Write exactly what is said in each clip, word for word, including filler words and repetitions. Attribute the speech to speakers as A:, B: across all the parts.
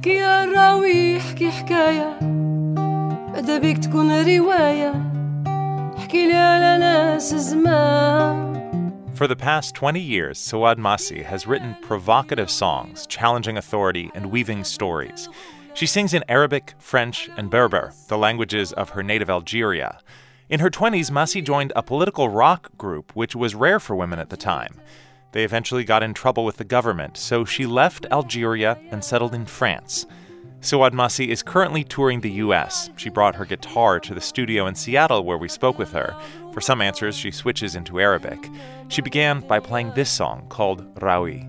A: احكي يا الراوي احكي حكاية ماذا بيك تكون رواية احكي لي على ناس زمان.
B: For the past twenty years, Souad Masih has written provocative songs, challenging authority and weaving stories. She sings in Arabic, French, and Berber, the languages of her native Algeria. In her twenties, Masih joined a political rock group, which was rare for women at the time. They eventually got in trouble with the government, so she left Algeria and settled in France. Souad Masih is currently touring the U S. She brought her guitar to the studio in Seattle where we spoke with her. For some answers, she switches into Arabic. She began by playing this song called Rawi.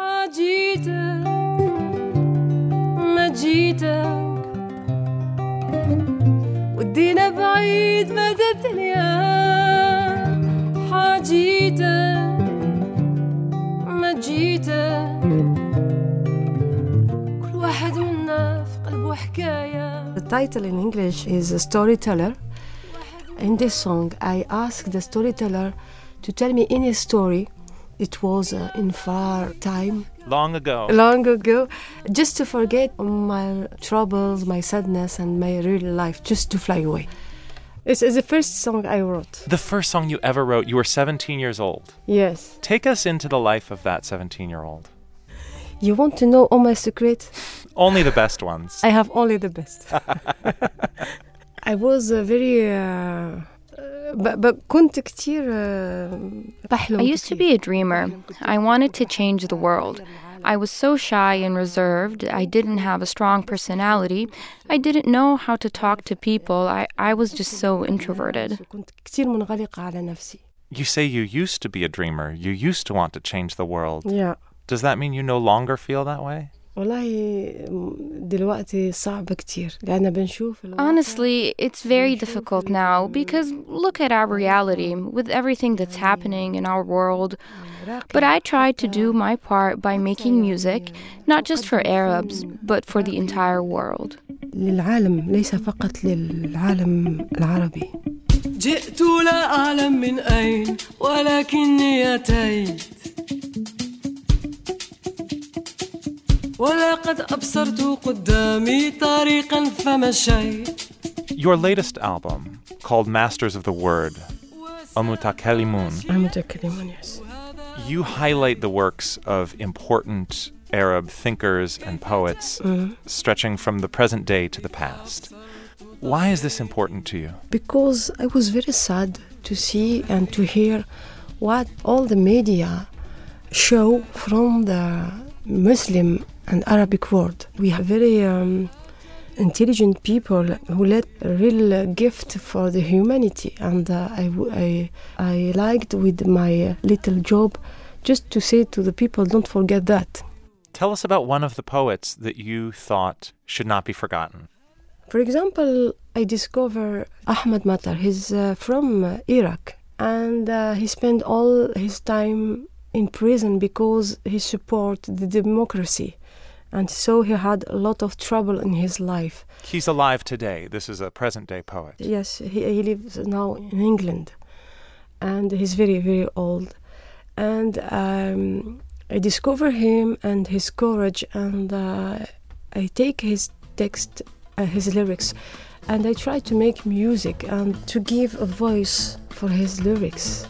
A: The title in English is a Storyteller. In this song, I asked the storyteller to tell me any story. It was uh, in far time.
B: Long ago.
A: Long ago. Just to forget my troubles, my sadness, and my real life, just to fly away. This is the first song I wrote.
B: The first song you ever wrote. You were seventeen years old.
A: Yes.
B: Take us into the life of that seventeen-year-old.
A: You want to know all my secrets?
B: Only the best ones.
A: I have only the best. I was uh, very... Uh, but, but كنت كتير بحلم.
C: I used to be a dreamer. I wanted to change the world. I was so shy and reserved. I didn't have a strong personality. I didn't know how to talk to people. I, I was just so introverted.
A: كنت كتير منغلقة على نفسي.
B: You say you used to be a dreamer. You used to want to change the world.
A: Yeah.
B: Does that mean you no longer feel that way?
A: والله دلوقتي صعب كتير لأن بنشوف.
C: Honestly, it's very difficult now because look at our reality with everything that's happening in our world. But I tried to do my part by making music, not just for Arabs, but for the entire world.
A: للعالم ليس فقط للعالم العربي. جئت لا أعلم من أين ولكني أتيت ولقد أبصرت قدامي طريقا فمشيت.
B: Your latest album, called Masters of the Word, Al-Mutakalimun.
A: Al-Mutakalimun, yes.
B: You highlight the works of important Arab thinkers and poets, mm-hmm. stretching from the present day to the past. Why is this important to you?
A: Because I was very sad to see and to hear what all the media show from the Muslim and Arabic world. We have very um, intelligent people who let a real gift for the humanity, and uh, I, I, I liked with my little job just to say to the people, don't forget that.
B: Tell us about one of the poets that you thought should not be forgotten.
A: For example, I discovered Ahmad Matar. He's uh, from uh, Iraq, and uh, he spent all his time in prison because he supported the democracy. And so he had a lot of trouble in his life.
B: He's alive today. This is a present-day poet.
A: Yes, he, he lives now in England. And he's very, very old. And um, I discover him and his courage, and uh, I take his text, uh, his lyrics, and I try to make music and to give a voice for his lyrics.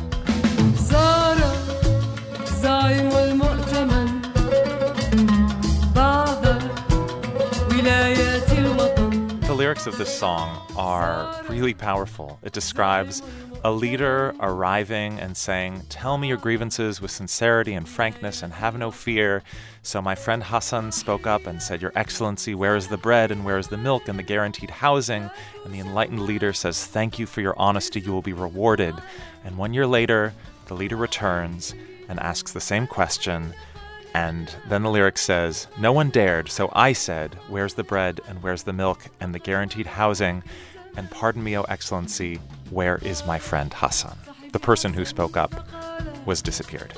B: The lyrics of this song are really powerful. It describes a leader arriving and saying, "Tell me your grievances with sincerity and frankness and have no fear." So my friend Hassan spoke up and said, "Your Excellency, where is the bread and where is the milk and the guaranteed housing?" And the enlightened leader says, "Thank you for your honesty, you will be rewarded." And one year later, the leader returns and asks the same question. And then the lyric says, "No one dared, so I said, where's the bread and where's the milk and the guaranteed housing? And pardon me, O Excellency, where is my friend Hassan?" The person who spoke up was disappeared.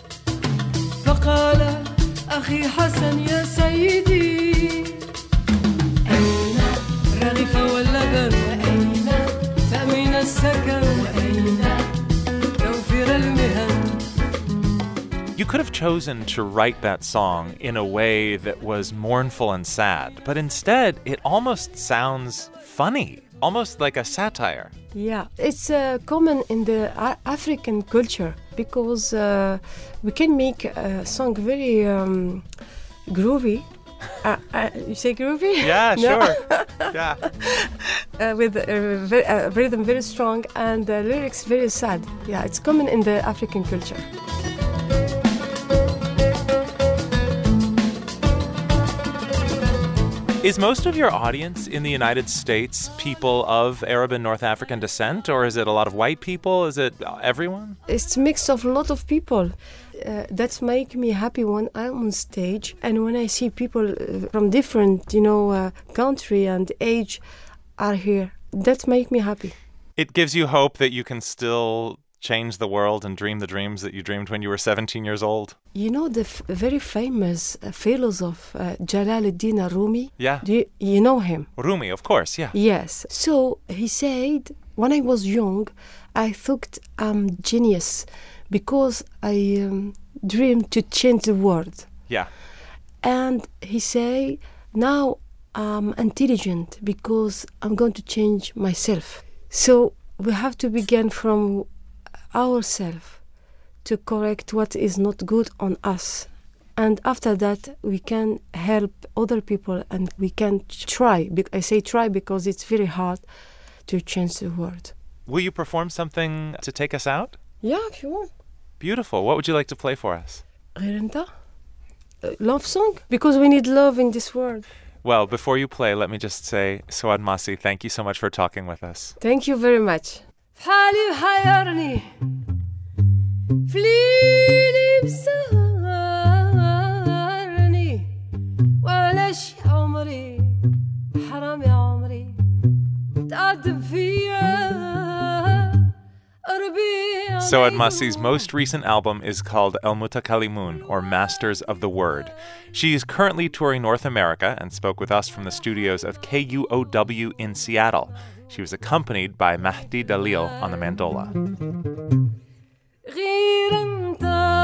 B: You could have chosen to write that song in a way that was mournful and sad, but instead it almost sounds funny, almost like a satire.
A: Yeah, it's uh, common in the A- African culture because uh, we can make a song very um, groovy. Uh, uh, you say groovy?
B: Yeah,
A: No.
B: sure. Yeah.
A: uh, with a very, uh, rhythm very strong and the lyrics very sad. Yeah, it's common in the African culture.
B: Is most of your audience in the United States people of Arab and North African descent, or is it a lot of white people? Is it everyone?
A: It's a mix of a lot of people. Uh, that's make me happy when I'm on stage and when I see people uh, from different, you know, uh, country and age are here. That make me happy.
B: It gives you hope that you can still change the world and dream the dreams that you dreamed when you were seventeen years old.
A: You know the f- very famous uh, philosopher uh, Jalaluddin Rumi?
B: Yeah.
A: Do you, you know him?
B: Rumi, of course, yeah.
A: Yes. So he said, when I was young, I thought I'm genius because I um, dreamed to change the world.
B: Yeah.
A: And he say, now I'm intelligent because I'm going to change myself. So we have to begin from ourselves to correct what is not good on us. And after that, we can help other people and we can try. Be- I say try because it's very hard to change the world.
B: Will you perform something to take us out?
A: Yeah, if you want.
B: Beautiful. What would you like to play for us?
A: Rirenta? Uh, love song? Because we need love in this world.
B: Well, before you play, let me just say, Souad Massi, thank you so much for talking with us.
A: Thank you very much. بحالي وحيرني فليلي بسهرني ولاش عمري حرام يا عمري تعذب فيا ربيع.
B: Souad Massi's most recent album is called El Mutakallimun, or Masters of the Word. She is currently touring North America and spoke with us from the studios of K U O W in Seattle. She was accompanied by Mahdi Dalil on the mandola.
A: غير انت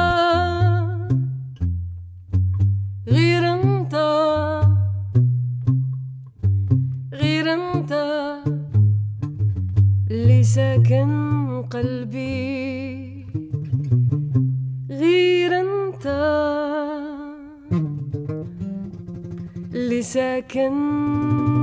A: غير انت غير انت اللي ساكن قلبي غير انت اللي ساكن